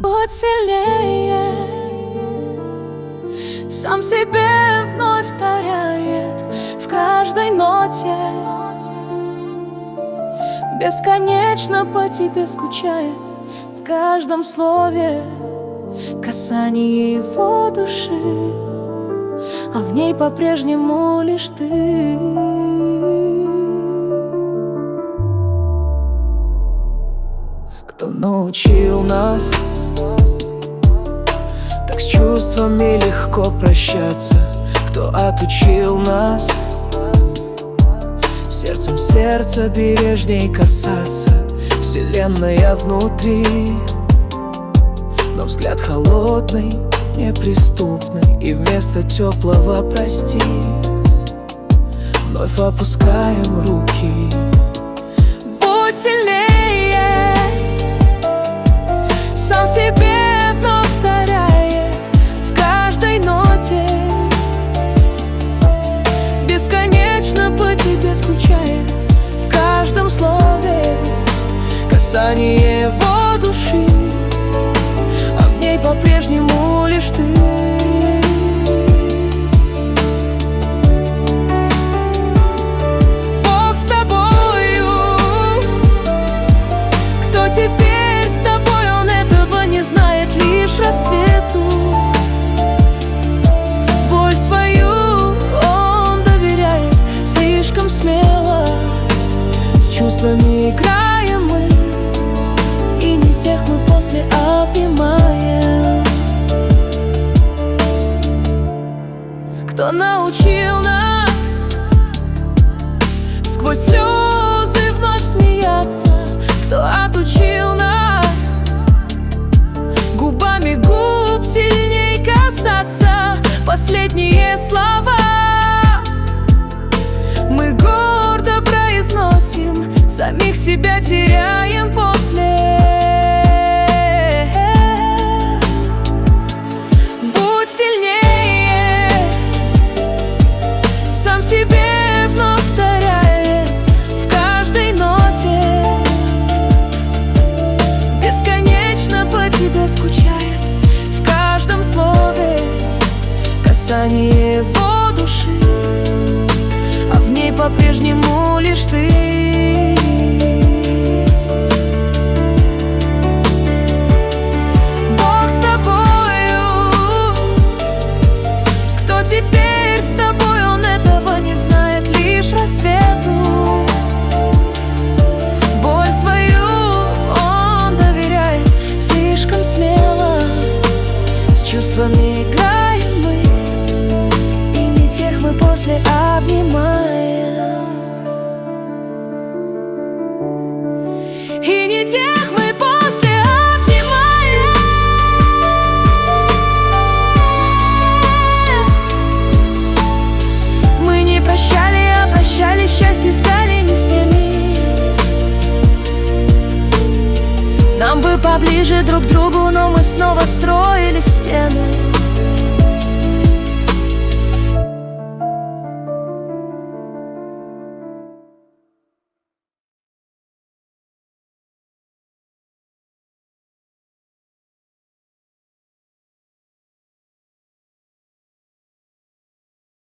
Будь сильнее, сам себе вновь повторяет в каждой ноте. Бесконечно по тебе скучает в каждом слове, касании его души, а в ней по-прежнему лишь ты. Кто научил нас так с чувствами легко прощаться? Кто отучил нас сердцем сердца бережней касаться? Вселенная внутри, но взгляд холодный, неприступный, и вместо теплого прости вновь опускаем руки. Будь сильнее, сам себе вновь повторяет в каждой ноте. Бесконечно по тебе скучает в каждом слове, касание его души, а в ней по-прежнему лишь ты. Бог с тобою, кто теперь с тобой? Он этого не знает лишь рассвету. Боль свою он доверяет слишком смело. С чувствами играем мы, и не тех мы после обнимаем. Кто научил нас сквозь слезы вновь смеяться? Кто отучил нас губами губ сильней касаться? Последние слова мы гордо произносим, самих себя теряем после. Будь сильнее, сам себе вновь повторяет в каждой ноте. Бесконечно по тебе скучает в каждом слове, касание его души, а в ней по-прежнему лишь ты. Бог с тобою, кто теперь с тобой? Он этого не знает лишь рассвету. Боль свою он доверяет слишком смело. С чувствами играем мы, и не тех мы после обнимаем. И не тех мы после обнимаем. Мы не прощали, а прощали, счастье искали не с теми. Нам бы поближе друг к другу, но мы снова строили стены.